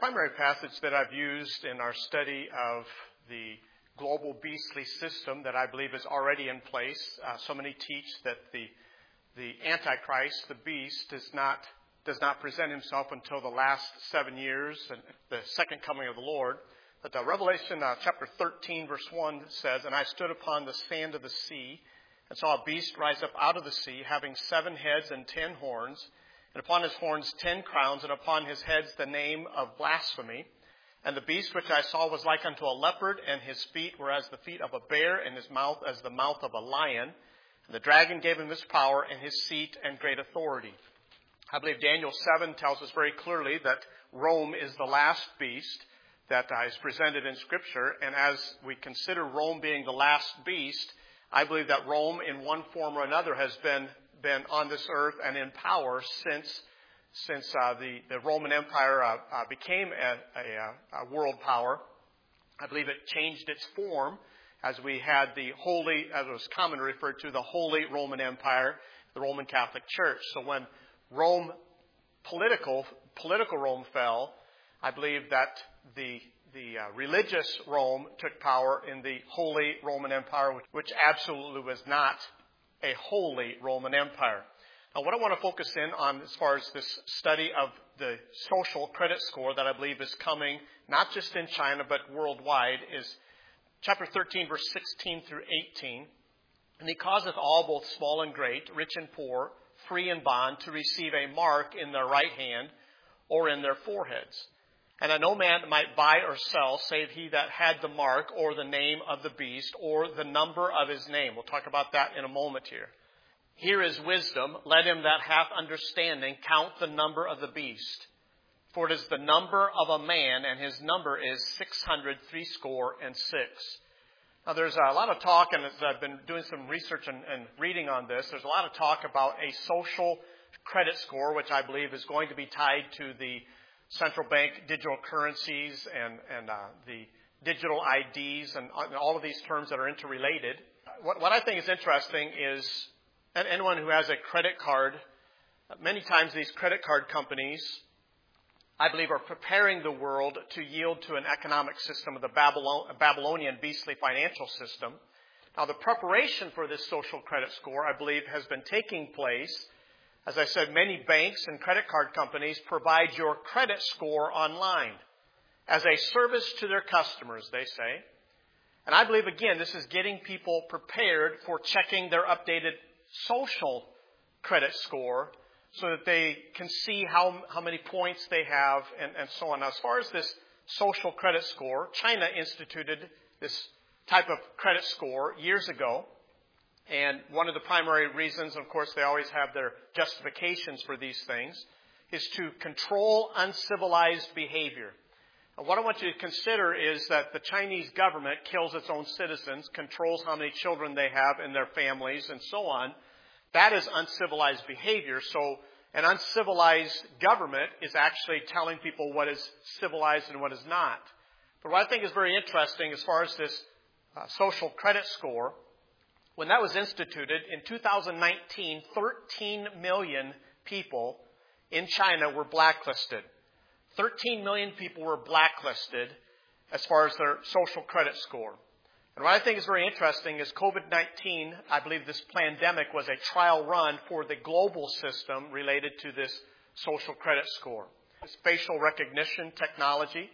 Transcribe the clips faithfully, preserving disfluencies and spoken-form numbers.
primary passage that I've used in our study of the global beastly system that I believe is already in place. Uh, so many teach that the the Antichrist, the beast, does not does not present himself until the last seven years and the second coming of the Lord. But uh, Revelation uh, chapter thirteen, verse one says, "And I stood upon the sand of the sea, and saw a beast rise up out of the sea, having seven heads and ten horns, and upon his horns ten crowns, and upon his heads the name of blasphemy. And the beast which I saw was like unto a leopard, and his feet were as the feet of a bear, and his mouth as the mouth of a lion. And the dragon gave him his power, and his seat, and great authority." I believe Daniel seven tells us very clearly that Rome is the last beast that is presented in Scripture. And as we consider Rome being the last beast, I believe that Rome in one form or another has been, been on this earth and in power since since uh, the, the Roman Empire uh, uh, became a, a, a world power. I believe it changed its form as we had the Holy, as it was commonly referred to, the Holy Roman Empire, the Roman Catholic Church. So when Rome, political, political Rome fell, I believe that the the uh, religious Rome took power in the Holy Roman Empire, which, which absolutely was not a holy Roman Empire. Now, what I want to focus in on as far as this study of the social credit score that I believe is coming, not just in China, but worldwide, is chapter thirteen, verse sixteen through eighteen. "And he causeth all, both small and great, rich and poor, free and bond, to receive a mark in their right hand or in their foreheads. And that no man might buy or sell, save he that had the mark, or the name of the beast, or the number of his name." We'll talk about that in a moment here. "Here is wisdom. Let him that hath understanding count the number of the beast. For it is the number of a man, and his number is six hundred threescore and six." Now, there's a lot of talk, and as I've been doing some research and, and reading on this, there's a lot of talk about a social credit score, which I believe is going to be tied to the central bank digital currencies and, and uh, the digital I Ds and, and all of these terms that are interrelated. What, what I think is interesting is anyone who has a credit card, many times these credit card companies, I believe, are preparing the world to yield to an economic system of the Babylon, Babylonian beastly financial system. Now, the preparation for this social credit score, I believe, has been taking place. As I said, many banks and credit card companies provide your credit score online as a service to their customers, they say. And I believe, again, this is getting people prepared for checking their updated social credit score so that they can see how, how many points they have and, and so on. Now, as far as this social credit score, China instituted this type of credit score years ago. And one of the primary reasons, of course, they always have their justifications for these things, is to control uncivilized behavior. And what I want you to consider is that the Chinese government kills its own citizens, controls how many children they have in their families, and so on. That is uncivilized behavior. So an uncivilized government is actually telling people what is civilized and what is not. But what I think is very interesting as far as this uh, social credit score, when that was instituted in two thousand nineteen, thirteen million people in China were blacklisted. thirteen million people were blacklisted as far as their social credit score. And what I think is very interesting is COVID nineteen, I believe this pandemic was a trial run for the global system related to this social credit score. It's facial recognition technology,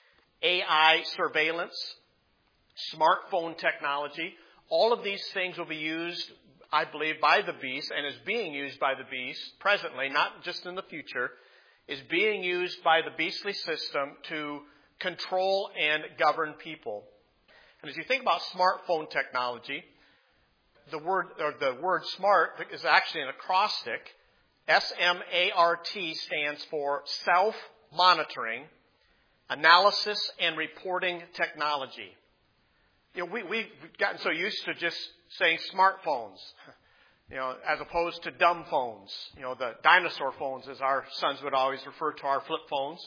A I surveillance, smartphone technology. All of these things will be used, I believe, by the beast and is being used by the beast presently, not just in the future, is being used by the beastly system to control and govern people. And as you think about smartphone technology, the word or the word smart is actually an acrostic. S M A R T stands for self-monitoring, analysis, and reporting technology. You know, we, we've gotten so used to just saying smartphones, you know, as opposed to dumb phones. You know, the dinosaur phones, as our sons would always refer to our flip phones.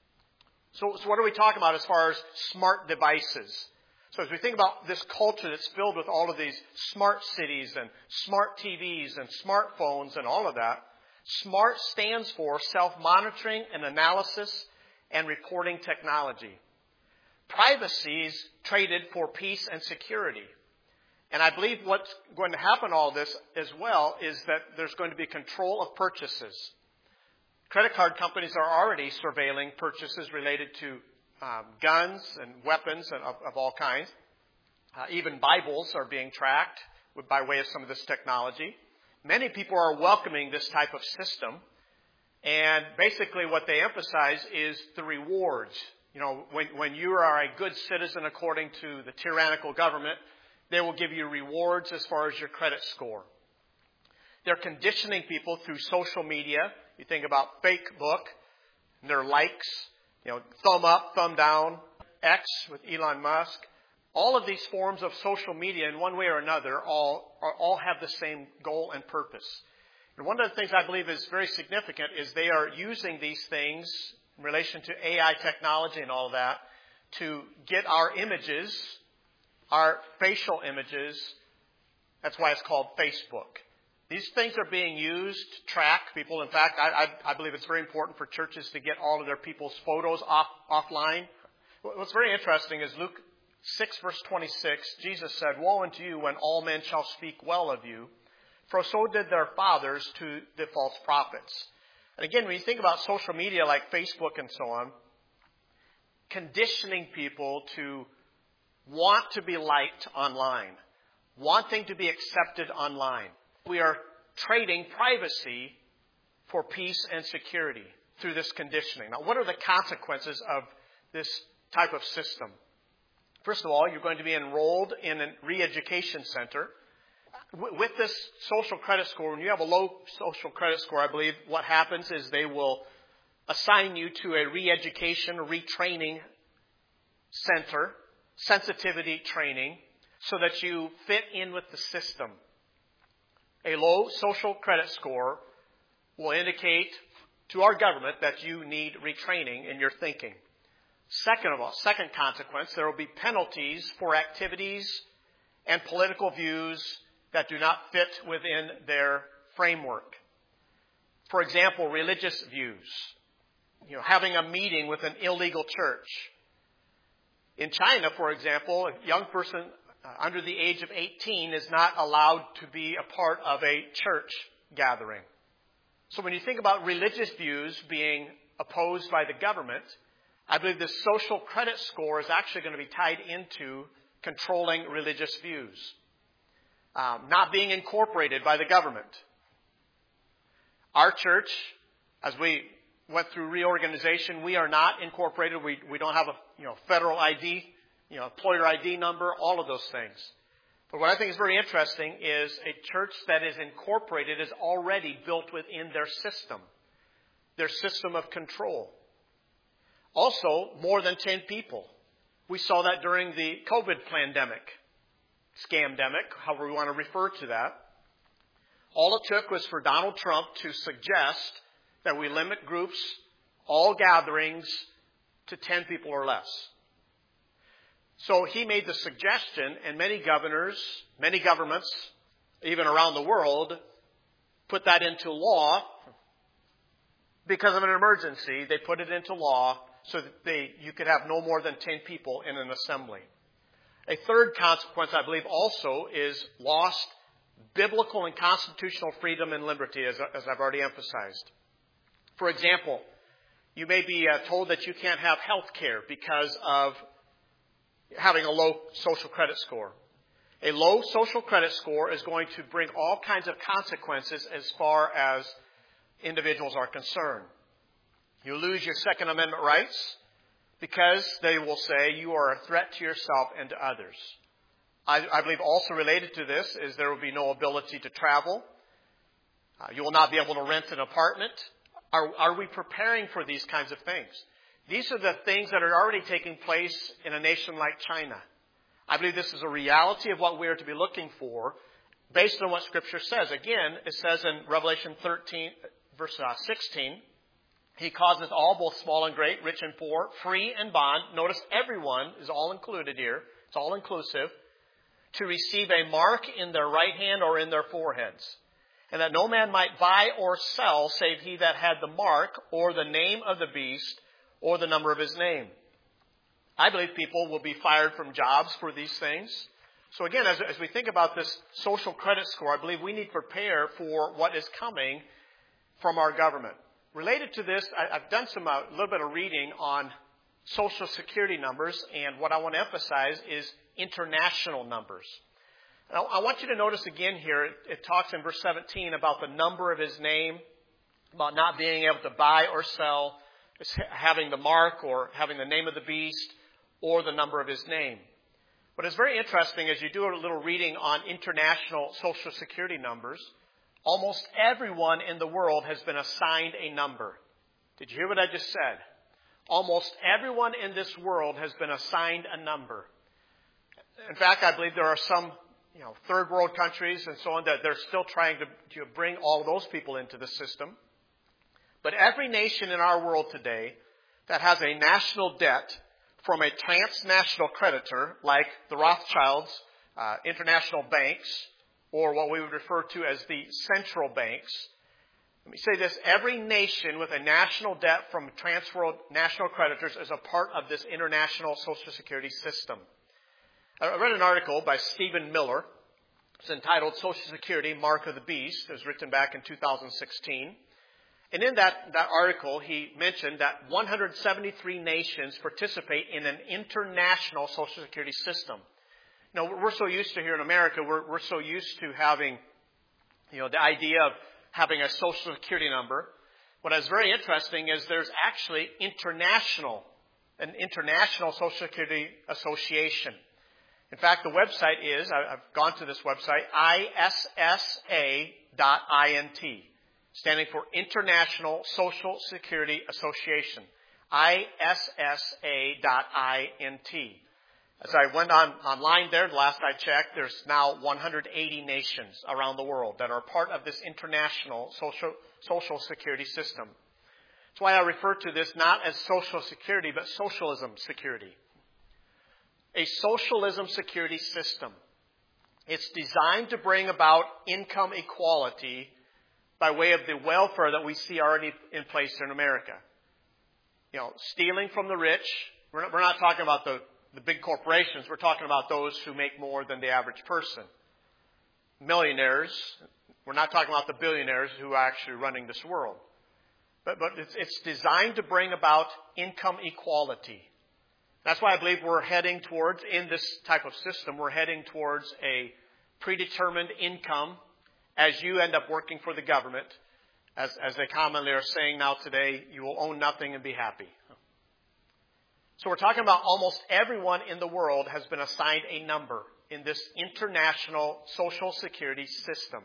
So, so what are we talking about as far as smart devices? So as we think about this culture that's filled with all of these smart cities and smart T Vs and smartphones and all of that, SMART stands for self-monitoring and analysis and reporting technology. Privacy is traded for peace and security. And I believe what's going to happen in all this as well is that there's going to be control of purchases. Credit card companies are already surveilling purchases related to um, guns and weapons of, of all kinds. Uh, even Bibles are being tracked by way of some of this technology. Many people are welcoming this type of system. And basically what they emphasize is the rewards. You know, when, when you are a good citizen according to the tyrannical government, they will give you rewards as far as your credit score. They're conditioning people through social media. You think about Facebook, and their likes, you know, thumb up, thumb down, X with Elon Musk. All of these forms of social media, in one way or another, all are, all have the same goal and purpose. And one of the things I believe is very significant is they are using these things in relation to A I technology and all of that to get our images, our facial images. That's why it's called Facebook. These things are being used to track people. In fact, I, I, I believe it's very important for churches to get all of their people's photos off offline. What's very interesting is Luke six, verse twenty-six, Jesus said, "Woe unto you when all men shall speak well of you, for so did their fathers to the false prophets." And again, when you think about social media like Facebook and so on, conditioning people to want to be liked online, wanting to be accepted online. We are trading privacy for peace and security through this conditioning. Now, what are the consequences of this type of system? First of all, you're going to be enrolled in a re-education center. With this social credit score, when you have a low social credit score, I believe what happens is they will assign you to a re-education, retraining center, sensitivity training, so that you fit in with the system. A low social credit score will indicate to our government that you need retraining in your thinking. Second of all, second consequence, there will be penalties for activities and political views that do not fit within their framework. For example, religious views. You know, having a meeting with an illegal church. In China, for example, a young person uh, under the age of eighteen is not allowed to be a part of a church gathering. So when you think about religious views being opposed by the government, I believe this social credit score is actually going to be tied into controlling religious views. Um, not being incorporated by the government. Our church, as we went through reorganization, we are not incorporated. We we don't have a you know federal I D, you know employer I D number, all of those things. But what I think is very interesting is a church that is incorporated is already built within their system, their system of control. Also, more than ten people. We saw that during the COVID pandemic, scamdemic, however we want to refer to that. All it took was for Donald Trump to suggest that we limit groups, all gatherings, to ten people or less. So he made the suggestion, and many governors, many governments, even around the world, put that into law. Because of an emergency, they put it into law so that they, you could have no more than ten people in an assembly. A third consequence, I believe, also is lost biblical and constitutional freedom and liberty, as, as I've already emphasized. For example, you may be uh, told that you can't have health care because of having a low social credit score. A low social credit score is going to bring all kinds of consequences as far as individuals are concerned. You lose your Second Amendment rights because they will say you are a threat to yourself and to others. I, I believe also related to this is there will be no ability to travel. Uh, you will not be able to rent an apartment. Are, are we preparing for these kinds of things? These are the things that are already taking place in a nation like China. I believe this is a reality of what we are to be looking for based on what Scripture says. Again, it says in Revelation thirteen, verse sixteen, He causeth all, both small and great, rich and poor, free and bond. Notice everyone is all included here. It's all inclusive. To receive a mark in their right hand or in their foreheads. And that no man might buy or sell save he that had the mark or the name of the beast or the number of his name. I believe people will be fired from jobs for these things. So again, as, as we think about this social credit score, I believe we need to prepare for what is coming from our government. Related to this, I, I've done some a little bit of reading on Social Security numbers, and what I want to emphasize is international numbers. Now, I want you to notice again here, it, it talks in verse seventeen about the number of his name, about not being able to buy or sell, having the mark or having the name of the beast or the number of his name. But it's very interesting as you do a little reading on international Social Security numbers, almost everyone in the world has been assigned a number. Did you hear what I just said? Almost everyone in this world has been assigned a number. In fact, I believe there are some, you know, third world countries and so on that they're still trying to, to bring all of those people into the system. But every nation in our world today that has a national debt from a transnational creditor like the Rothschilds, uh, international banks, or what we would refer to as the central banks. Let me say this, every nation with a national debt from transnational creditors is a part of this international Social Security system. I read an article by Stephen Miller. It's entitled Social Security, Mark of the Beast. It was written back in two thousand sixteen. And in that, that article, he mentioned that one hundred seventy-three nations participate in an international Social Security system. You know, we're so used to here in America, we're, we're so used to having, you know, the idea of having a Social Security number. What is very interesting is there's actually international, an international Social Security Association. In fact, the website is, I've gone to this website, I S S A dot int, standing for International Social Security Association, I S S A dot int. As I went on online there, last I checked, there's now one hundred eighty nations around the world that are part of this international social, social security system. That's why I refer to this not as Social Security, but socialism security. A socialism security system. It's designed to bring about income equality by way of the welfare that we see already in place in America. You know, stealing from the rich. We're not, we're not talking about the, the big corporations. We're talking about those who make more than the average person. Millionaires. We're not talking about the billionaires who are actually running this world. But, but it's, it's designed to bring about income equality. That's why I believe we're heading towards, in this type of system, we're heading towards a predetermined income as you end up working for the government. As, as they commonly are saying now today, you will own nothing and be happy. So we're talking about almost everyone in the world has been assigned a number in this international Social Security system.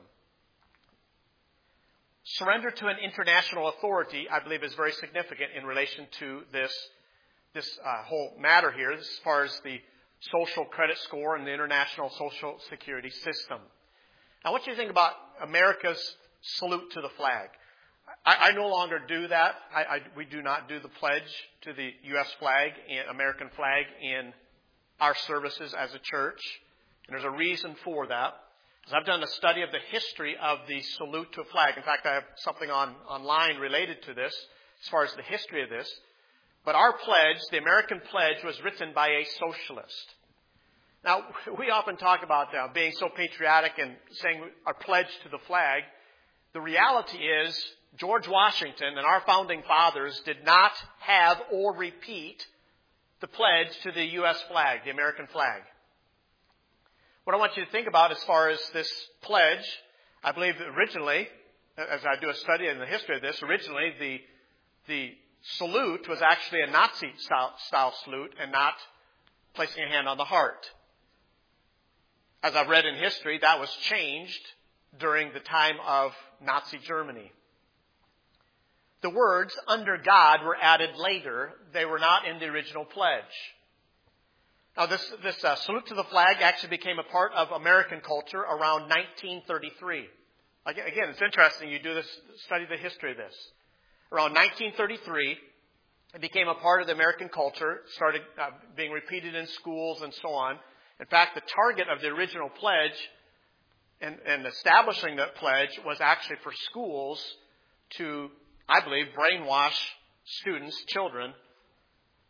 Surrender to an international authority, I believe, is very significant in relation to this this uh, whole matter here as far as the social credit score and the international Social Security system. Now, I want you to think about America's salute to the flag. I, I no longer do that. I, I, we do not do the pledge to the U S flag and American flag in our services as a church. And there's a reason for that. Because I've done a study of the history of the salute to a flag. In fact, I have something on online related to this as far as the history of this. But our pledge, the American pledge, was written by a socialist. Now, we often talk about uh, being so patriotic and saying our pledge to the flag. The reality is George Washington and our founding fathers did not have or repeat the pledge to the U S flag, the American flag. What I want you to think about as far as this pledge, I believe originally, as I do a study in the history of this, originally the the salute was actually a Nazi style, style salute and not placing a hand on the heart. As I've read in history, that was changed during the time of Nazi Germany. The words "under God" were added later. They were not in the original pledge. Now, this, this uh, salute to the flag actually became a part of American culture around nineteen thirty-three. Again, it's interesting. You do this, study the history of this. Around nineteen thirty-three, it became a part of the American culture, started uh, being repeated in schools and so on. In fact, the target of the original pledge and, and establishing that pledge was actually for schools to, I believe, brainwash students, children,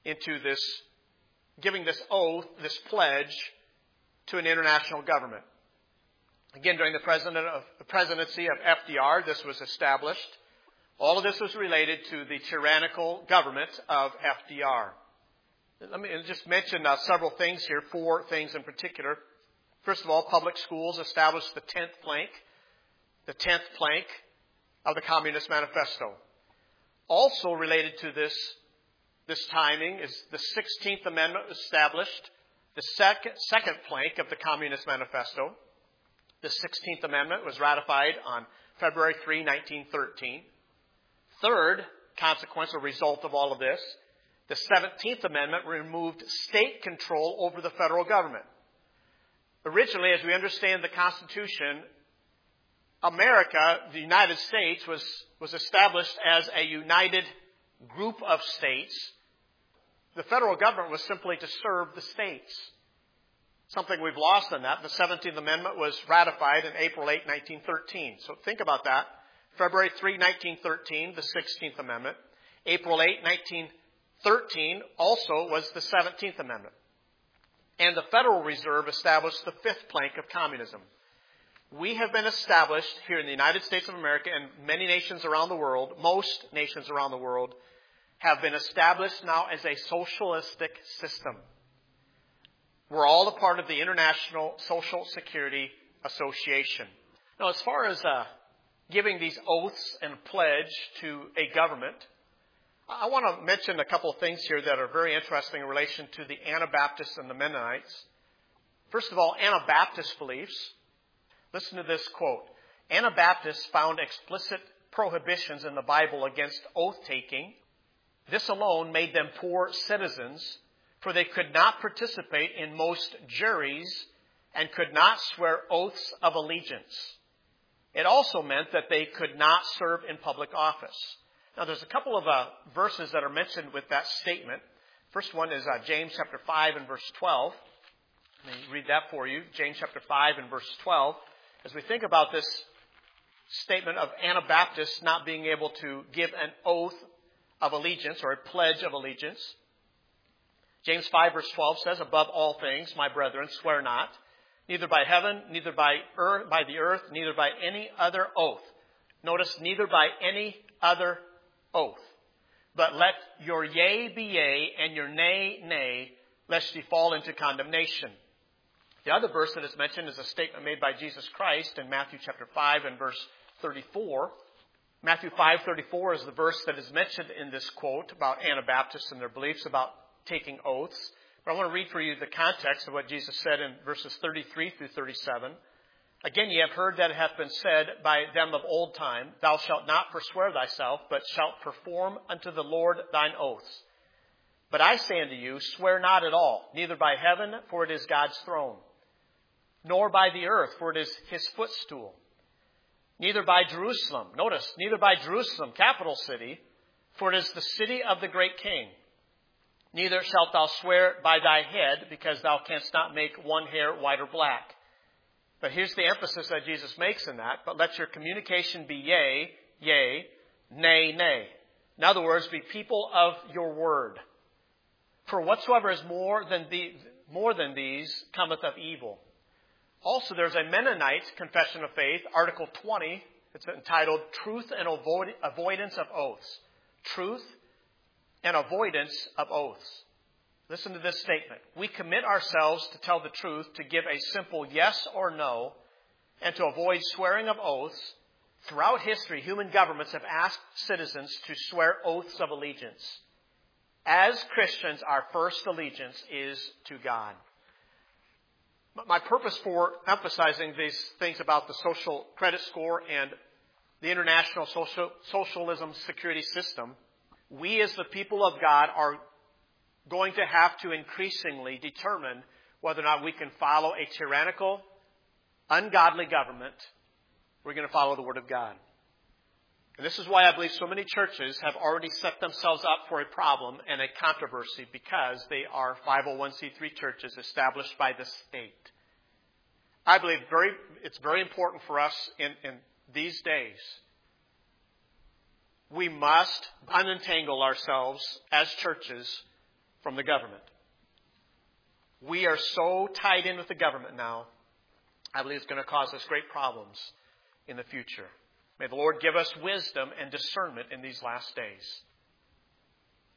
into this, giving this oath, this pledge to an international government. Again, during the, president of, the presidency of F D R, this was established. All of this was related to the tyrannical government of F D R. Let me just mention uh, several things here, four things in particular. First of all, public schools established the tenth plank, the tenth plank of the Communist Manifesto. Also related to this, this timing is the sixteenth Amendment established, the second, second plank of the Communist Manifesto. The sixteenth Amendment was ratified on February third, nineteen thirteen. Third consequential result of all of this, the seventeenth Amendment removed state control over the federal government. Originally, as we understand the Constitution, America, the United States, was, was established as a united group of states. The federal government was simply to serve the states. Something we've lost in that. The seventeenth Amendment was ratified on April eighth, nineteen thirteen. So think about that. February third, nineteen thirteen, the sixteenth Amendment. April eighth, nineteen thirteen also was the seventeenth Amendment. And the Federal Reserve established the fifth plank of communism. We have been established here in the United States of America and many nations around the world, most nations around the world, have been established now as a socialistic system. We're all a part of the International Social Security Association. Now, as far as uh, giving these oaths and pledge to a government, I want to mention a couple of things here that are very interesting in relation to the Anabaptists and the Mennonites. First of all, Anabaptist beliefs. Listen to this quote. Anabaptists found explicit prohibitions in the Bible against oath-taking. This alone made them poor citizens, for they could not participate in most juries and could not swear oaths of allegiance. It also meant that they could not serve in public office. Now, there's a couple of uh, verses that are mentioned with that statement. First one is uh, James chapter five and verse twelve. Let me read that for you. James chapter five and verse twelve. As we think about this statement of Anabaptists not being able to give an oath of allegiance or a pledge of allegiance, James five verse twelve says, "Above all things, my brethren, swear not, neither by heaven, neither by earth, by the earth, neither by any other oath." Notice, neither by any other oath. "But let your yea be yea, and your nay, nay, lest ye fall into condemnation." The other verse that is mentioned is a statement made by Jesus Christ in Matthew chapter five and verse thirty-four. Matthew five thirty-four is the verse that is mentioned in this quote about Anabaptists and their beliefs about taking oaths. But I want to read for you the context of what Jesus said in verses thirty-three through thirty-seven. "Again, ye have heard that it hath been said by them of old time, Thou shalt not forswear thyself, but shalt perform unto the Lord thine oaths. But I say unto you, swear not at all, neither by heaven, for it is God's throne, nor by the earth, for it is his footstool, neither by Jerusalem," notice, neither by Jerusalem, capital city, "for it is the city of the great king. Neither shalt thou swear by thy head, because thou canst not make one hair white or black." But here's the emphasis that Jesus makes in that. "But let your communication be yea, yea, nay, nay." In other words, be people of your word. "For whatsoever is more than, the, more than these cometh of evil." Also, there's a Mennonite confession of faith, Article twenty. It's entitled Truth and Avoid, Avoidance of Oaths. Truth and Avoidance of Oaths. Listen to this statement. "We commit ourselves to tell the truth, to give a simple yes or no, and to avoid swearing of oaths. Throughout history, human governments have asked citizens to swear oaths of allegiance. As Christians, our first allegiance is to God." My purpose for emphasizing these things about the social credit score and the international social, socialism security system, we as the people of God are going to have to increasingly determine whether or not we can follow a tyrannical, ungodly government. We're going to follow the Word of God. And this is why I believe so many churches have already set themselves up for a problem and a controversy, because they are five oh one c three churches established by the state. I believe very it's very important for us in, in these days. We must unentangle ourselves as churches from the government. We are so tied in with the government now, I believe it's going to cause us great problems in the future. May the Lord give us wisdom and discernment in these last days.